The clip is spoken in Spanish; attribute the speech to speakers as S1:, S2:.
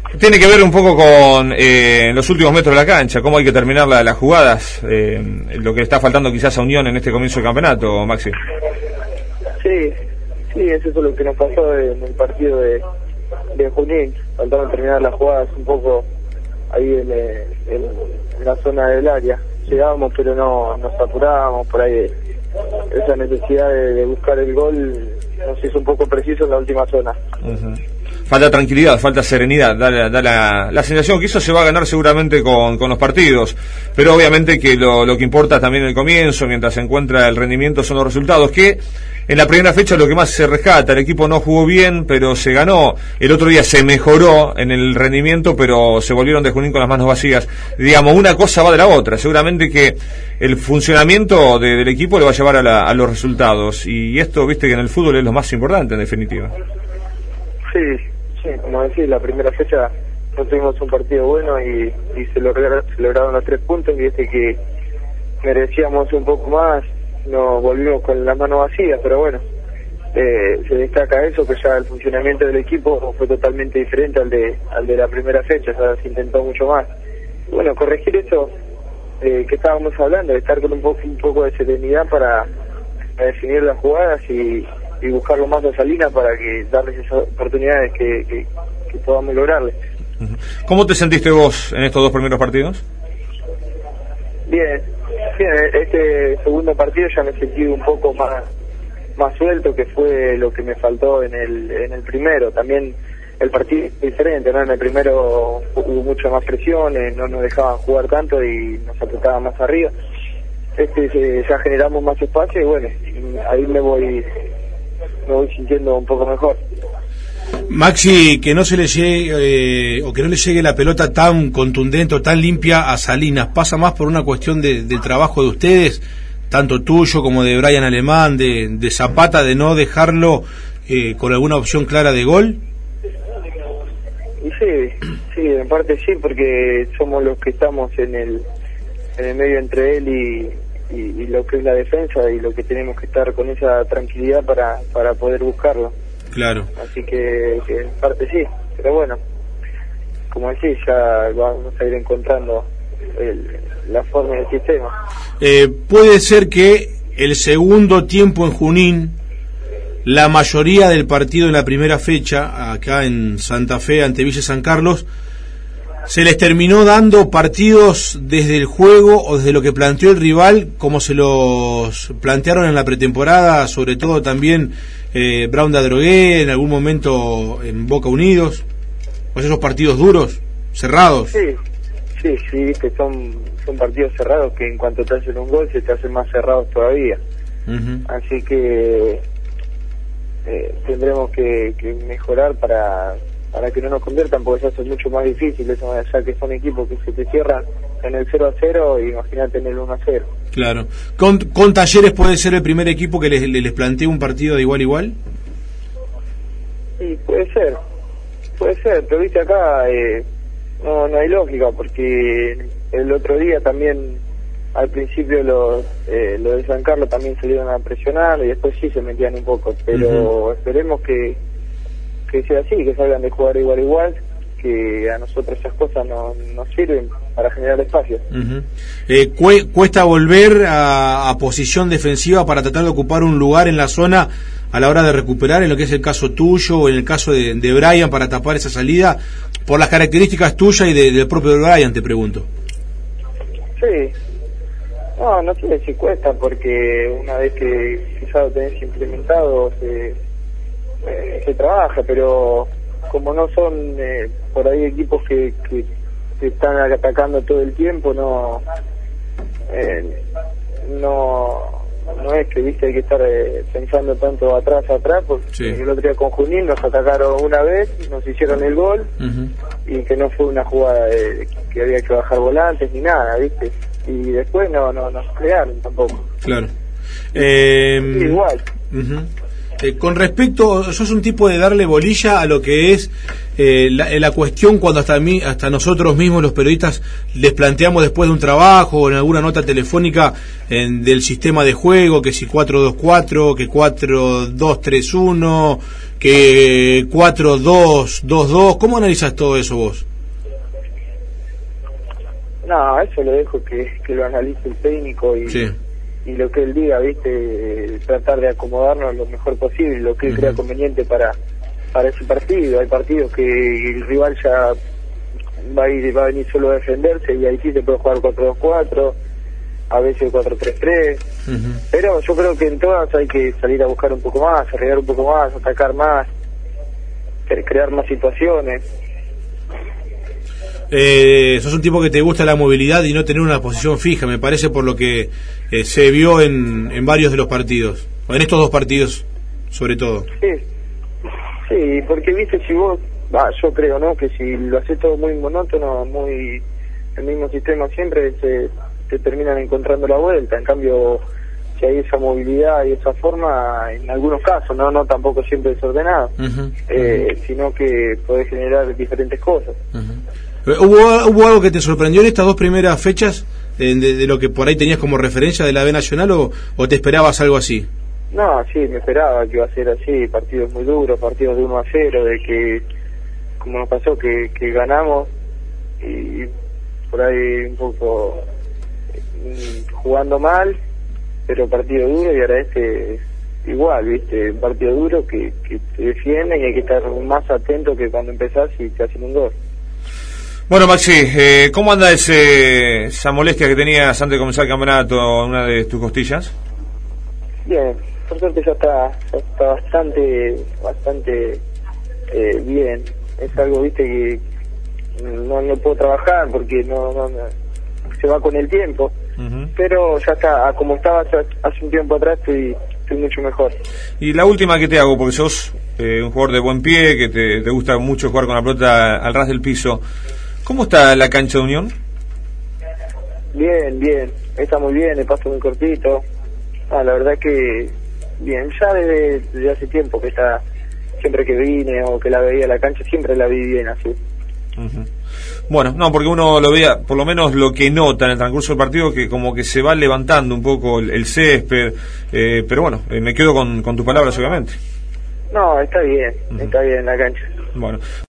S1: Tiene que ver un poco con los últimos metros de la cancha, cómo hay que terminar las jugadas, lo que está faltando quizás a Unión en este comienzo del campeonato, Maxi.
S2: Sí, eso es lo que nos pasó en el partido de Junín. Faltaron terminar las jugadas un poco ahí en la zona del área. Llegábamos, pero no nos apurábamos por ahí. Esa necesidad de buscar el gol nos hizo un poco preciso en la última zona.
S1: Uh-huh. Falta tranquilidad, falta serenidad, da la sensación que eso se va a ganar seguramente con los partidos, pero obviamente que lo que importa también el comienzo, mientras se encuentra el rendimiento, son los resultados, que en la primera fecha lo que más se rescata, el equipo no jugó bien, pero se ganó, el otro día se mejoró en el rendimiento, pero se volvieron de Junín con las manos vacías, digamos, una cosa va de la otra, seguramente que el funcionamiento del equipo le va a llevar a los resultados, y esto, viste que en el fútbol es lo más importante en definitiva.
S2: Sí, como decís, la primera fecha no tuvimos un partido bueno y se lograron los 3 puntos, y que merecíamos un poco más, nos volvimos con las manos vacías, pero bueno, se destaca eso, que ya el funcionamiento del equipo fue totalmente diferente al de la primera fecha, ya se intentó mucho más. Y bueno, corregir eso que estábamos hablando, de estar con un poco de serenidad para definir las jugadas y buscarlo más a Salinas para que darles esas oportunidades que podamos lograrles.
S1: ¿Cómo te sentiste vos en estos 2 primeros partidos?
S2: Bien, este segundo partido ya me sentí un poco más suelto, que fue lo que me faltó en el primero. También el partido es diferente, ¿no? En el primero hubo mucha más presión, no nos dejaban jugar tanto y nos apretaban más arriba. Ya generamos más espacio y bueno, ahí me voy sintiendo un poco mejor.
S3: Maxi, que no se le llegue o que no le llegue la pelota tan contundente o tan limpia a Salinas, ¿pasa más por una cuestión del trabajo de ustedes, tanto tuyo como de Brian Alemán, de Zapata, de no dejarlo con alguna opción clara de gol?
S2: Y sí, en parte sí, porque somos los que estamos en el medio entre él y lo que es la defensa, y lo que tenemos que estar con esa tranquilidad para poder buscarlo.
S3: Claro.
S2: Así que en parte sí, pero bueno, como decís, ya vamos a ir encontrando la forma del sistema.
S3: Puede ser que el segundo tiempo en Junín, la mayoría del partido en la primera fecha, acá en Santa Fe ante Villa San Carlos, se les terminó dando partidos desde el juego o desde lo que planteó el rival, como se los plantearon en la pretemporada, sobre todo también Brown de Adrogué, en algún momento en Boca Unidos, pues esos partidos duros, cerrados.
S2: Sí, que son partidos cerrados que en cuanto te hacen un gol se te hacen más cerrados todavía. Uh-huh. Así que tendremos que mejorar para que no nos conviertan, porque eso es mucho más difícil, ya que son equipos que se te cierran en el 0-0, imagínate en el 1-0.
S3: Claro. ¿Con Talleres puede ser el primer equipo que les plantee un partido de igual a igual?
S2: Sí, puede ser, pero viste acá no hay lógica, porque el otro día también al principio lo de San Carlos también salieron a presionar y después sí se metían un poco, pero uh-huh. Esperemos que sea así, que salgan de jugar igual a igual, que a nosotros esas cosas nos sirven para generar espacio. Uh-huh.
S3: ¿Cuesta volver a posición defensiva para tratar de ocupar un lugar en la zona a la hora de recuperar, en lo que es el caso tuyo o en el caso de Brian, para tapar esa salida, por las características tuyas y del propio Brian, te pregunto?
S2: Sí. No sé si cuesta, porque una vez que ya lo tenés implementado se trabaja, pero como no son por ahí equipos que están atacando todo el tiempo, no es que viste hay que estar pensando tanto atrás, porque sí. El otro día con Junín nos atacaron una vez, nos hicieron el gol, uh-huh. Y que no fue una jugada que había que bajar volantes ni nada, viste, y después no nos crearon tampoco.
S3: Claro.
S2: Igual.
S3: Uh-huh. Con respecto, sos un tipo de darle bolilla a lo que es la cuestión cuando hasta nosotros mismos los periodistas les planteamos después de un trabajo o en alguna nota telefónica del sistema de juego, que si 4-2-4, que 4-2-3-1, que 4-2, 2-2. ¿Cómo analizas todo eso vos?
S2: No, eso lo dejo que lo analice el técnico y,
S3: Sí.
S2: y lo que él diga, ¿viste? Tratar de acomodarnos lo mejor posible, lo que él crea conveniente para ese partido. Hay partidos que el rival ya va a venir solo a defenderse y ahí sí se puede jugar 4-2-4, a veces 4-3-3, pero yo creo que en todas hay que salir a buscar un poco más, arriesgar un poco más, atacar más, crear más situaciones.
S3: Sos un tipo que te gusta la movilidad y no tener una posición fija, me parece, por lo que se vio en varios de los partidos, o en estos dos partidos sobre todo.
S2: Sí, porque viste, si vos, yo creo, ¿no?, que si lo haces todo muy monótono, muy el mismo sistema siempre, te terminan encontrando la vuelta. En cambio, si hay esa movilidad y esa forma, en algunos casos, no tampoco siempre desordenado, sino que podés generar diferentes cosas.
S3: ¿Hubo algo que te sorprendió en estas dos primeras fechas de lo que por ahí tenías como referencia de la B Nacional, o te esperabas algo así?
S2: No, sí, me esperaba que iba a ser así, partidos muy duros, partidos de 1-0, de que, como nos pasó, que ganamos y por ahí un poco jugando mal, pero partido duro, y ahora igual, viste, un partido duro que te defienden y hay que estar más atento que cuando empezás y te hacen un gol.
S1: Bueno, Maxi, ¿cómo anda esa molestia que tenías antes de comenzar el campeonato en una de tus costillas?
S2: Bien, por suerte ya está bastante bien. Es algo, viste, que no puedo trabajar porque no se va con el tiempo, pero ya está, como estaba hace un tiempo atrás, estoy mucho mejor.
S1: Y la última que te hago, porque sos un jugador de buen pie, que te gusta mucho jugar con la pelota al ras del piso, ¿cómo está la cancha de Unión?
S2: Bien, está muy bien, el paso muy cortito. La verdad que bien, ya desde hace tiempo que está, siempre que vine o que la veía la cancha, siempre la vi bien así.
S1: Bueno, no, porque uno lo veía, por lo menos lo que nota en el transcurso del partido, que como que se va levantando un poco el césped, pero bueno, me quedo con tus palabras, obviamente.
S2: No, está bien la cancha.
S1: Bueno.